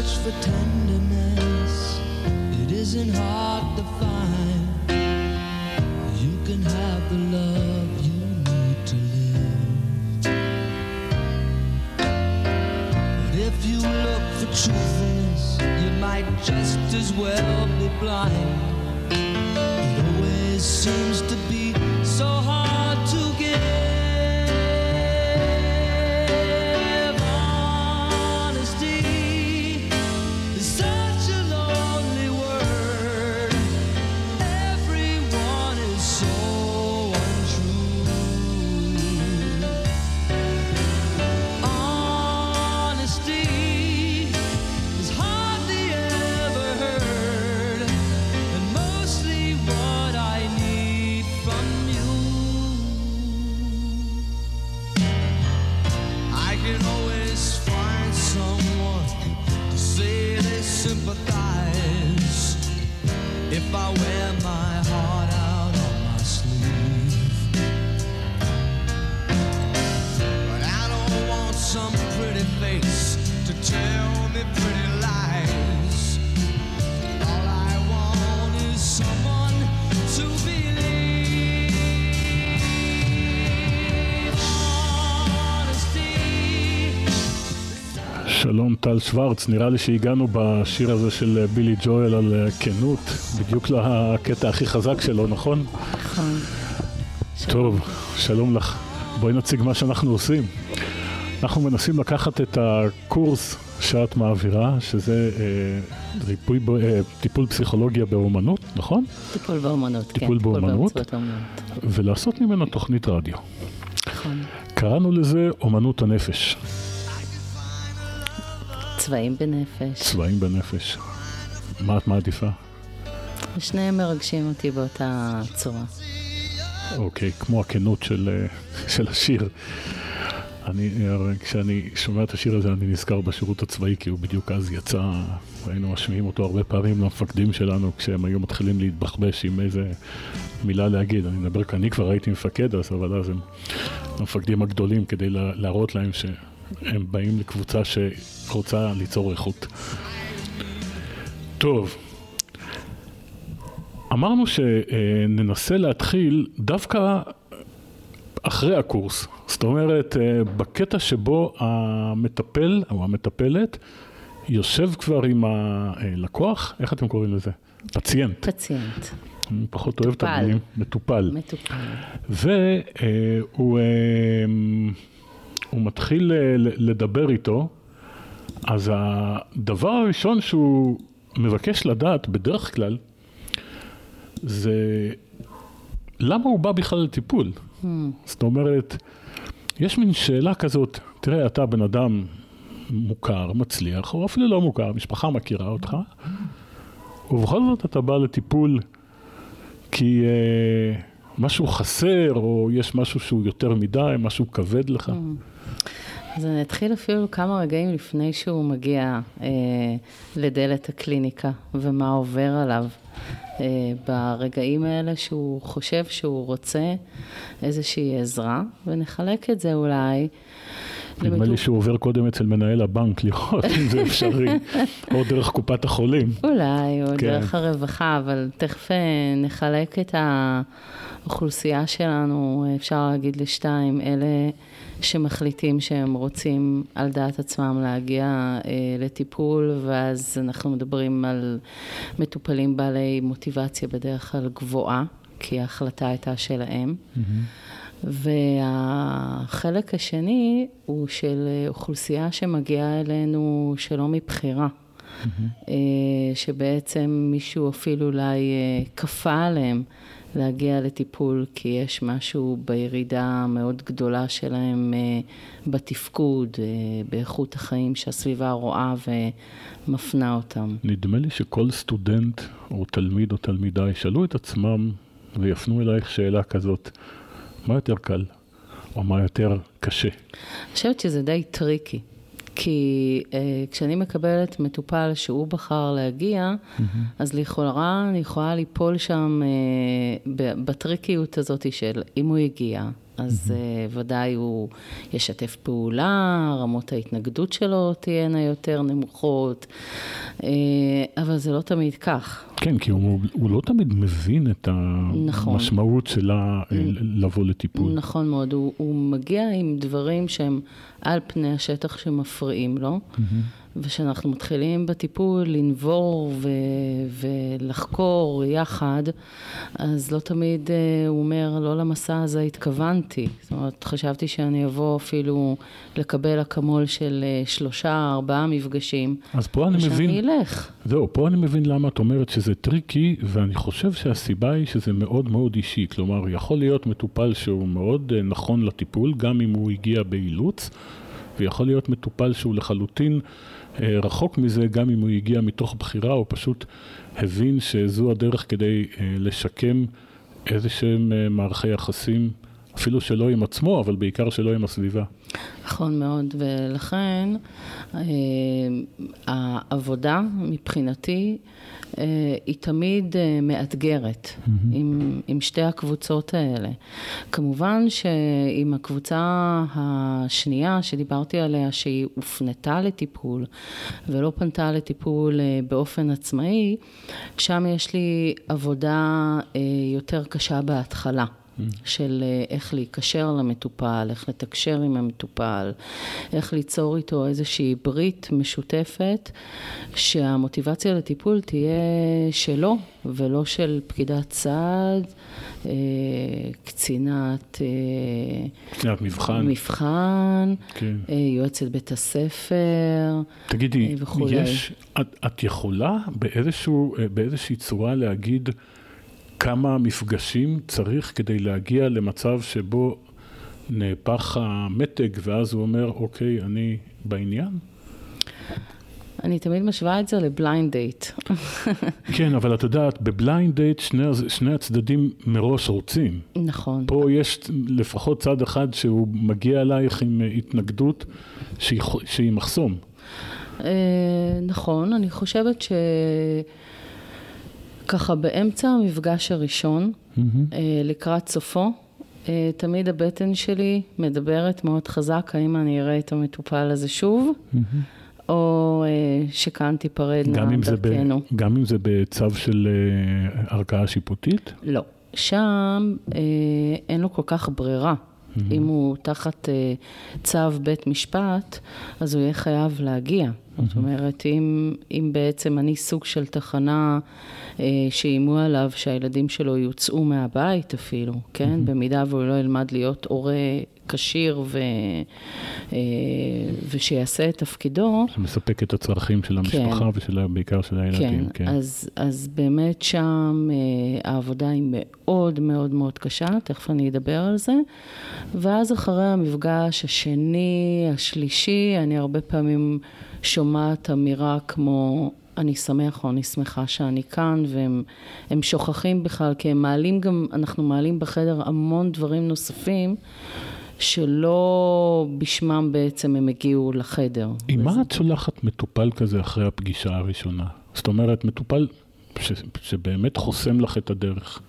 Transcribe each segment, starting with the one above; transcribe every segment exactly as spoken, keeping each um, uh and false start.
search for tenderness, it isn't hard to find. You can have the love you need to live. But if you look for truthfulness, you might just as well be blind. It always seems to be so hard to give. If I wear my heart out on my sleeve, but I don't want some pretty face to tell me pretty lies. All I want is someone to believe. Honesty. שלום טל שוורץ, נראה לי שהגענו בשיר הזה של בילי ג'ואל על כנות, בדיוק לקטע הכי חזק שלו, נכון? נכון. טוב, שלום לך. בואי נציג מה שאנחנו עושים. אנחנו מנסים לקחת את הקורס שאת מעבירה, שזה אה, ריפוי, אה, טיפול פסיכולוגיה באומנות, נכון? טיפול באומנות, טיפול כן. באומנות, טיפול באומנות. ולעשות ממנו תוכנית רדיו. נכון. קראנו לזה אומנות הנפש. צבעים בנפש. צבעים בנפש. מה את מעדיפה? שניהם מרגשים אותי באותה צורה. אוקיי, כמו הכנות של, של השיר. אני, כשאני שומע את השיר הזה, אני נזכר בשירות הצבאי, כי הוא בדיוק אז יצא, היינו משמיעים אותו הרבה פעמים למפקדים שלנו, כשהם היו מתחילים להתבחבש עם איזה מילה להגיד. אני מדבר כאן, אני כבר הייתי מפקד, אבל אז הם המפקדים הגדולים, כדי להראות להם ש... הם באים לקבוצה שרוצה ליצור איכות. טוב, אמרנו שננסה להתחיל דווקא אחרי הקורס. זאת אומרת, בקטע שבו המטפל או המטפלת יושב כבר עם הלקוח, איך אתם קוראים לזה? פציינט. פציינט. אני פחות אוהב את המילים. מטופל. מטופל. והוא... הוא מתחיל לדבר איתו, אז הדבר הראשון שהוא מבקש לדעת בדרך כלל, זה למה הוא בא בכלל לטיפול. Hmm. זאת אומרת, יש מין שאלה כזאת, תראה, אתה בן אדם מוכר, מצליח, או אפילו לא מוכר, משפחה מכירה אותך, ובכל זאת אתה בא לטיפול כי אה, משהו חסר, או יש משהו שהוא יותר מדי, משהו כבד לך. אז אני אתחיל אפילו כמה רגעים לפני שהוא מגיע אה, לדלת הקליניקה, ומה עובר עליו. אה, ברגעים האלה שהוא חושב שהוא רוצה איזושהי עזרה, ונחלק את זה אולי. נדמה לי שהוא עובר קודם אצל מנהל הבנק לראות אם זה אפשרי, או דרך קופת החולים. אולי, או דרך הרווחה, אבל תכף נחלק את האוכלוסייה שלנו, אפשר להגיד לשתיים, אלה שמחליטים שהם רוצים על דעת עצמם להגיע לטיפול, ואז אנחנו מדברים על מטופלים בעלי מוטיבציה בדרך כלל גבוהה, כי ההחלטה הייתה שלהם. והחלק השני הוא של אוכלוסייה שמגיעה אלינו שלא מבחירה, mm-hmm. שבעצם מישהו אפילו אולי כפה עליהם להגיע לטיפול, כי יש משהו בירידה מאוד גדולה שלהם בתפקוד, באיכות החיים שהסביבה רואה ומפנה אותם. נדמה לי שכל סטודנט או תלמיד או תלמידה ישאלו את עצמם ויפנו אלייך שאלה כזאת, מה יותר קל או מה יותר קשה? אני חושבת שזה די טריקי, כי אה, כשאני מקבלת מטופל שהוא בחר להגיע, mm-hmm. אז לכאורה אני יכולה ליפול שם אה, בטריקיות הזאת של אם הוא הגיע, אז mm-hmm. ודאי הוא ישתף פעולה, רמות ההתנגדות שלו תהיינה יותר נמוכות, אבל זה לא תמיד כך. כן, כי הוא, הוא לא תמיד מבין את המשמעות נכון. שלה לבוא לטיפול. נכון מאוד, הוא, הוא מגיע עם דברים שהם על פני השטח שמפריעים לו, mm-hmm. ושאנחנו מתחילים בטיפול לנבור ו- ולחקור יחד, אז לא תמיד הוא אומר, לא למסע הזה התכוונתי. זאת אומרת, חשבתי שאני אבוא אפילו לקבל אקמול של שלושה, ארבעה מפגשים, אז פה אני מבין, ושאני אלך. זהו, פה אני מבין למה את אומרת שזה טריקי, ואני חושב שהסיבה היא שזה מאוד מאוד אישי. כלומר, יכול להיות מטופל שהוא מאוד נכון לטיפול, גם אם הוא הגיע באילוץ, ויכול להיות מטופל שהוא לחלוטין רחוק מזה, גם אם הוא הגיע מתוך בחירה, או פשוט הבין שזו הדרך כדי לשקם איזשהם מערכי יחסים, אפילו שלא עם עצמו, אבל בעיקר שלא עם הסביבה. נכון מאוד, ולכן העבודה מבחינתי היא תמיד מאתגרת mm-hmm. עם, עם שתי הקבוצות האלה. כמובן שעם הקבוצה השנייה שדיברתי עליה, שהיא הופנתה לטיפול ולא פנתה לטיפול באופן עצמאי, שם יש לי עבודה יותר קשה בהתחלה. של איך להיקשר למטופל, איך לתקשר עם המטופל, איך ליצור איתו איזושהי ברית משותפת, שהמוטיבציה לטיפול תהיה שלו, ולא של פקידת סעד, קצינת, קצינת מבחן, מבחן כן. יועצת בית הספר, תגידי, יש, את, את יכולה באיזשהו, באיזושהי צורה להגיד, כמה מפגשים צריך כדי להגיע למצב שבו נהפך המתג, ואז הוא אומר, אוקיי, אני בעניין? אני תמיד משווה את זה לבליינד דייט. כן, אבל את יודעת, בבליינד דייט שני, שני הצדדים מראש רוצים. נכון. פה יש לפחות צד אחד שהוא מגיע אלייך עם התנגדות שהיא, שהיא מחסום. נכון, אני חושבת ש... ככה באמצע המפגש הראשון, mm-hmm. לקראת סופו, תמיד הבטן שלי מדברת מאוד חזק, האם אני אראה את המטופל הזה שוב, mm-hmm. או שכאן תיפרדנה דרכנו. ב, גם אם זה בצו של ערכאה שיפוטית? לא. שם אין לו כל כך ברירה. Mm-hmm. אם הוא תחת צו בית משפט, אז הוא יהיה חייב להגיע. Mm-hmm. זאת אומרת, אם, אם בעצם אני סוג של תחנה אה, שאימו עליו שהילדים שלו יוצאו מהבית אפילו, כן? Mm-hmm. במידה והוא לא ילמד להיות הורה קשיר ו, אה, ושיעשה את תפקידו. שמספק את הצרכים של המשפחה כן. ובעיקר של הילדים. כן, כן. אז, אז באמת שם אה, העבודה היא מאוד מאוד מאוד קשה, תכף אני אדבר על זה. ואז אחרי המפגש השני, השלישי, אני הרבה פעמים שומעת אמירה כמו אני שמח או אני שמחה שאני כאן, והם הם שוכחים בכלל, כי הם מעלים גם, אנחנו מעלים בחדר המון דברים נוספים, שלא בשמם בעצם הם הגיעו לחדר. עם מה את שולחת מטופל כזה אחרי הפגישה הראשונה? זאת אומרת, מטופל ש, שבאמת חוסם לך את הדרך.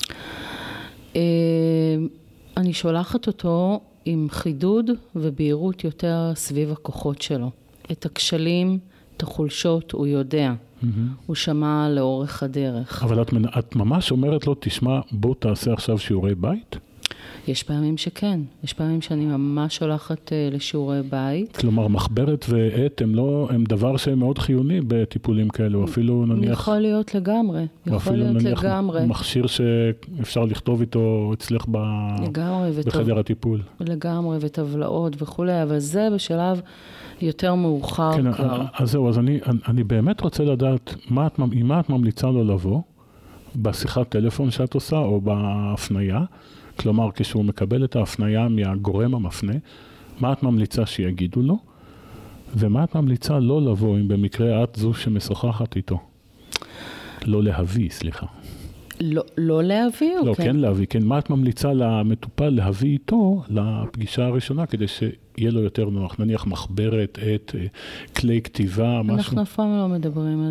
אני שולחת אותו עם חידוד ובהירות יותר סביב הכוחות שלו. את הכשלים, את החולשות, הוא יודע. Mm-hmm. הוא שמע לאורך הדרך. אבל את, את ממש אומרת לו, תשמע, בוא תעשה עכשיו שיעורי בית? יש פעמים שכן. יש פעמים שאני ממש הולכת uh, לשיעורי בית. כלומר, מחברת ועט הם לא, הם דבר שהם מאוד חיוני בטיפולים כאלו, אפילו נניח... יכול להיות לגמרי. יכול להיות נניח לגמרי. מכשיר שאפשר לכתוב איתו אצלך ב... לגמרי. בחדר וטוב, הטיפול. לגמרי, וטבלאות וכולי, אבל זה בשלב יותר מאוחר כן, כבר. אז זהו, אז אני, אני באמת רוצה לדעת, מה את, עם מה את ממליצה לו לבוא, בשיחת טלפון שאת עושה, או בהפניה, כלומר, כשהוא מקבל את ההפניה מהגורם המפנה, מה את ממליצה שיגידו לו, ומה את ממליצה לא לבוא, אם במקרה את זו שמשוחחת איתו. לא להביא, סליחה. לא, לא להביא, לא, אוקיי. כן להביא, כן. מה את ממליצה למטופל להביא איתו לפגישה הראשונה, כדי שיהיה לו יותר נוח? נניח מחברת, את כלי כתיבה, משהו? אנחנו אף פעם לא מדברים על זה.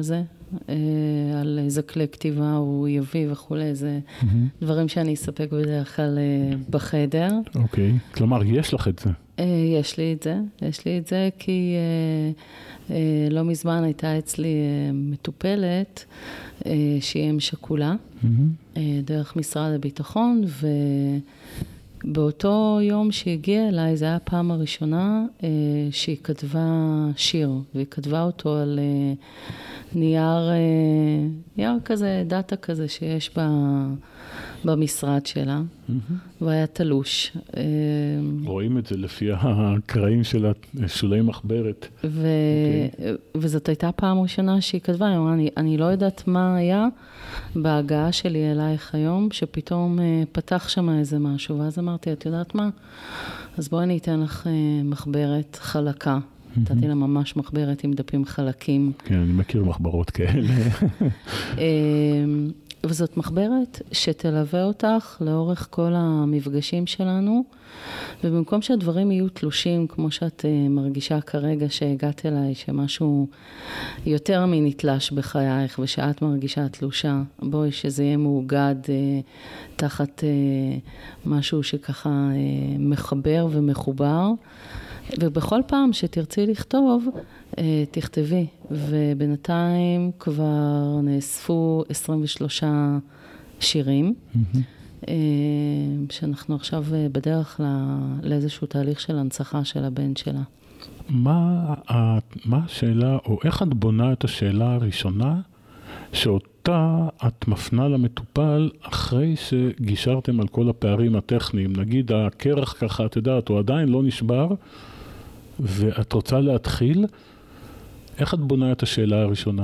על איזה כלי כתיבה הוא יביא וכולי, זה mm-hmm. דברים שאני אספק בדרך כלל בחדר. אוקיי, okay. כלומר, יש לך את זה? יש לי את זה, יש לי את זה, כי לא מזמן הייתה אצלי מטופלת, שהיא אם שכולה, mm-hmm. דרך משרד הביטחון, ו... באותו יום שהגיעה אליי, זה היה הפעם הראשונה אה, שהיא כתבה שיר, והיא כתבה אותו על אה, נייר, אה, נייר כזה, דאטה כזה שיש ב, במשרד שלה, mm-hmm. והיה תלוש. אה, רואים את זה לפי הקרעים של שולי מחברת. ו, okay. וזאת הייתה פעם ראשונה שהיא כתבה, אני, אני לא יודעת מה היה בהגעה שלי אלייך היום, שפתאום אה, פתח שם איזה משהו, ואז אמרתי, את יודעת מה? אז בואי אני אתן לך אה, מחברת חלקה. Mm-hmm. נתתי לה ממש מחברת עם דפים חלקים. כן, אני מכיר מחברות כאלה. אה, וזאת מחברת שתלווה אותך לאורך כל המפגשים שלנו, ובמקום שהדברים יהיו תלושים, כמו שאת uh, מרגישה כרגע שהגעת אליי, שמשהו יותר מנתלש בחייך, ושאת מרגישה תלושה, בואי שזה יהיה מאוגד uh, תחת uh, משהו שככה uh, מחבר ומחובר, ובכל פעם שתרצי לכתוב, uh, תכתבי, ובינתיים כבר נאספו עשרים ושלושה שירים, mm-hmm. שאנחנו עכשיו בדרך לאיזשהו תהליך של הנצחה של הבן שלה. מה, מה השאלה, או איך את בונה את השאלה הראשונה, שאותה את מפנה למטופל אחרי שגישרתם על כל הפערים הטכניים? נגיד הקרח ככה, את יודעת, הוא עדיין לא נשבר, ואת רוצה להתחיל, איך את בונה את השאלה הראשונה?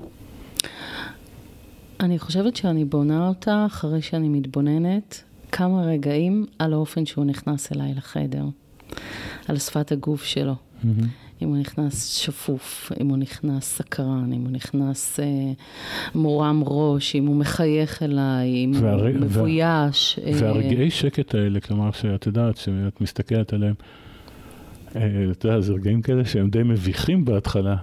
אני חושבת שאני בונה אותה אחרי שאני מתבוננת כמה רגעים על האופן שהוא נכנס אליי לחדר, על שפת הגוף שלו. Mm-hmm. אם הוא נכנס שפוף, אם הוא נכנס סקרן, אם הוא נכנס אה, מורם ראש, אם הוא מחייך אליי, אם והר... הוא מבויש. וה... אה... והרגעי שקט האלה, כלומר שאת יודעת, שאת מסתכלת עליהם, אה, אתה יודע, זה רגעים כאלה שהם די מביכים בהתחלה.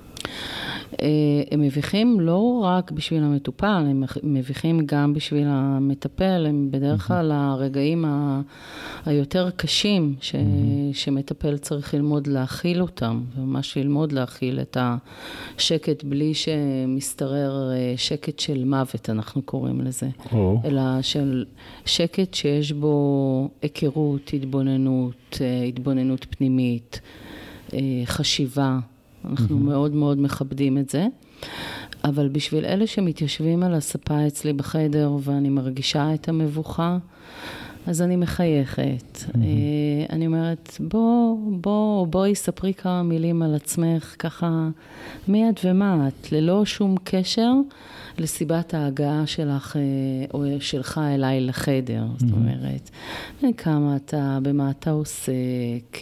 הם מביכים לא רק בשביל המטופל, הם מביכים גם בשביל המטפל, הם בדרך כלל הרגעים היותר קשים ש... שמטפל צריך ללמוד להכיל אותם, וממש ללמוד להכיל את השקט בלי שמסתרר שקט של מוות, אנחנו קוראים לזה, oh. אלא של שקט שיש בו היכרות, התבוננות, התבוננות פנימית, חשיבה, אנחנו mm-hmm. מאוד מאוד מכבדים את זה, אבל בשביל אלה שמתיישבים על הספה אצלי בחדר ואני מרגישה את המבוכה, אז אני מחייכת. Mm-hmm. אני אומרת, בוא, בוא, בואי ספרי כמה מילים על עצמך, ככה מי את ומה את, ללא שום קשר לסיבת ההגעה שלך או שלך אליי לחדר. Mm-hmm. זאת אומרת, כמה אתה, במה אתה עוסק,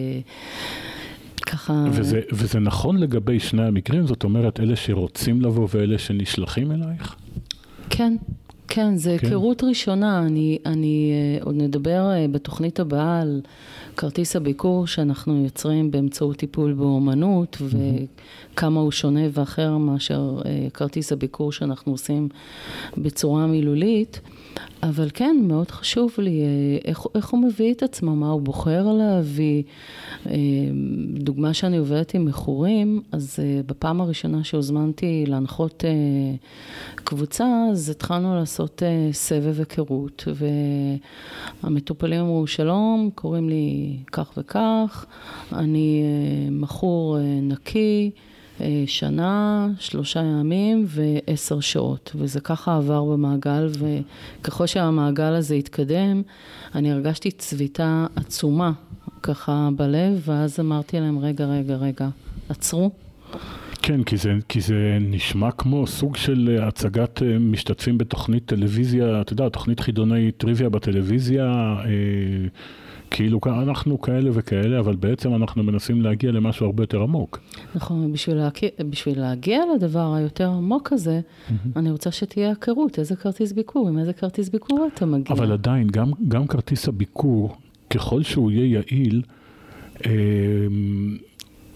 ככה... וזה, וזה נכון לגבי שני המקרים? זאת אומרת, אלה שרוצים לבוא ואלה שנשלחים אלייך? כן, כן, זה כן. היכרות ראשונה. אני, אני עוד נדבר בתוכנית הבאה על כרטיס הביקור שאנחנו יוצרים באמצעות טיפול באומנות, mm-hmm. וכמה הוא שונה ואחר מאשר כרטיס הביקור שאנחנו עושים בצורה מילולית. אבל כן, מאוד חשוב לי איך, איך הוא מביא את עצמו, מה הוא בוחר להביא. דוגמה שאני עובדת עם מכורים, אז בפעם הראשונה שהוזמנתי להנחות קבוצה, אז התחלנו לעשות סבב היכרות, והמטופלים אמרו, שלום, קוראים לי כך וכך, אני מכור נקי, שנה, שלושה ימים ועשר שעות, וזה ככה עבר במעגל, וככל שהמעגל הזה התקדם, אני הרגשתי צביטה עצומה ככה בלב, ואז אמרתי להם, רגע, רגע, רגע, עצרו. כן, כי זה, כי זה נשמע כמו סוג של הצגת משתתפים בתוכנית טלוויזיה, אתה יודע, תוכנית חידוני טריוויה בטלוויזיה, אה, כאילו אנחנו כאלה וכאלה, אבל בעצם אנחנו מנסים להגיע למשהו הרבה יותר עמוק. נכון, בשביל להגיע, בשביל להגיע לדבר היותר עמוק הזה, mm-hmm. אני רוצה שתהיה הכרות, איזה כרטיס ביקור, עם איזה כרטיס ביקור אתה מגיע. אבל עדיין, גם, גם כרטיס הביקור, ככל שהוא יהיה יעיל, אה,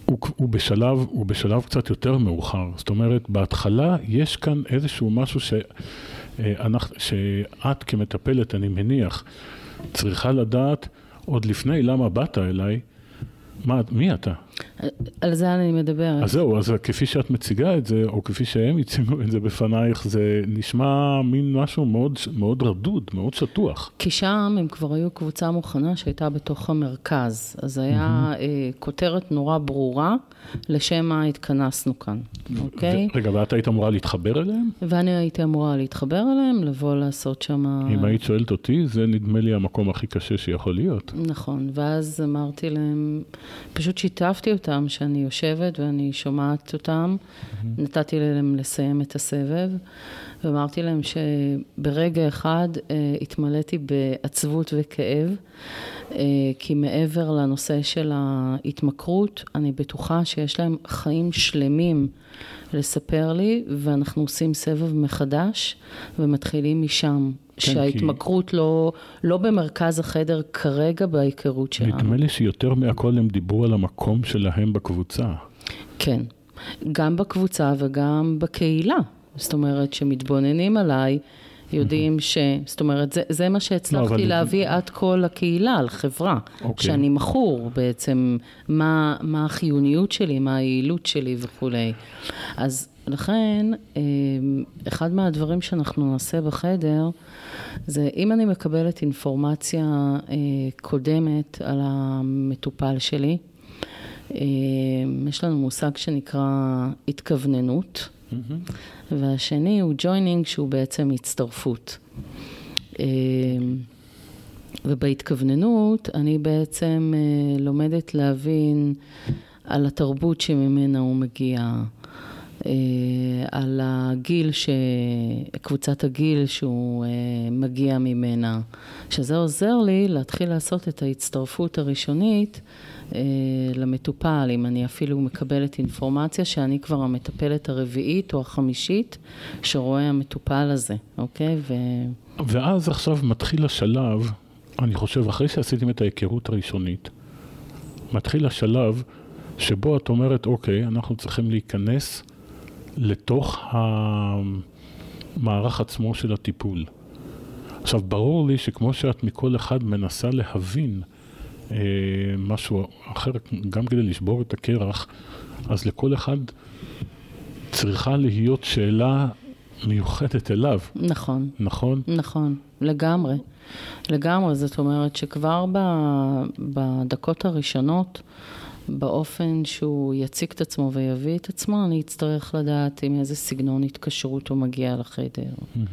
הוא, הוא, בשלב, הוא בשלב קצת יותר מאוחר. זאת אומרת, בהתחלה יש כאן איזשהו משהו ש, אנחנו, שאת כמטפלת, אני מניח, צריכה לדעת עוד לפני למה באת אליי, מה, מי אתה? על זה אני מדברת. אז זהו, אז כפי שאת מציגה את זה, או כפי שהם הציגו את זה בפנייך, זה נשמע מין משהו מאוד, מאוד רדוד, מאוד שטוח. כי שם הם כבר היו קבוצה מוכנה שהייתה בתוך המרכז. אז היה mm-hmm. אה, כותרת נורא ברורה, לשם מה התכנסנו כאן, אוקיי? ו- רגע, ואת היית אמורה להתחבר אליהם? ואני הייתי אמורה להתחבר אליהם, לבוא לעשות שם... אם היית שואלת אותי, זה נדמה לי המקום הכי קשה שיכול להיות. נכון, ואז אמרתי להם, פשוט שיתפתי אותם שאני יושבת ואני שומעת אותם, mm-hmm. נתתי להם לסיים את הסבב, ואמרתי להם שברגע אחד אה, התמלאתי בעצבות וכאב, אה, כי מעבר לנושא של ההתמכרות, אני בטוחה שיש להם חיים שלמים לספר לי, ואנחנו עושים סבב מחדש, ומתחילים משם. כן, שההתמכרות כי... לא, לא במרכז החדר כרגע בהיכרות שלנו. נדמה לי שיותר מהכל הם דיברו על המקום שלהם בקבוצה. כן, גם בקבוצה וגם בקהילה. זאת אומרת, שמתבוננים עליי, יודעים ש... זאת אומרת, זה, זה מה שהצלחתי לא, להביא אני... עד כל הקהילה, על חברה. אוקיי. שאני מכור בעצם, מה, מה החיוניות שלי, מה היעילות שלי וכו'. אז לכן, אחד מהדברים שאנחנו נעשה בחדר, זה אם אני מקבלת אינפורמציה קודמת על המטופל שלי, יש לנו מושג שנקרא התכווננות, mm-hmm. והשני הוא joining, שהוא בעצם הצטרפות. ובהתכווננות אני בעצם לומדת להבין על התרבות שממנה הוא מגיע, על הגיל, ש... קבוצת הגיל שהוא מגיע ממנה, שזה עוזר לי להתחיל לעשות את ההצטרפות הראשונית למטופל, אם אני אפילו מקבלת אינפורמציה שאני כבר המטפלת הרביעית או החמישית שרואה המטופל הזה, אוקיי? ו... ואז עכשיו מתחיל השלב, אני חושב, אחרי שעשיתם את ההיכרות הראשונית, מתחיל השלב שבו את אומרת, אוקיי, אנחנו צריכים להיכנס לתוך המערך עצמו של הטיפול. עכשיו, ברור לי שכמו שאת מכל אחד מנסה להבין אה, משהו אחר, גם כדי לשבור את הקרח, אז לכל אחד צריכה להיות שאלה מיוחדת אליו. נכון. נכון? נכון, לגמרי. לגמרי, זאת אומרת שכבר בדקות הראשונות, באופן שהוא יציג את עצמו ויביא את עצמו, אני אצטרך לדעת עם איזה סגנון התקשרות הוא מגיע לחדר.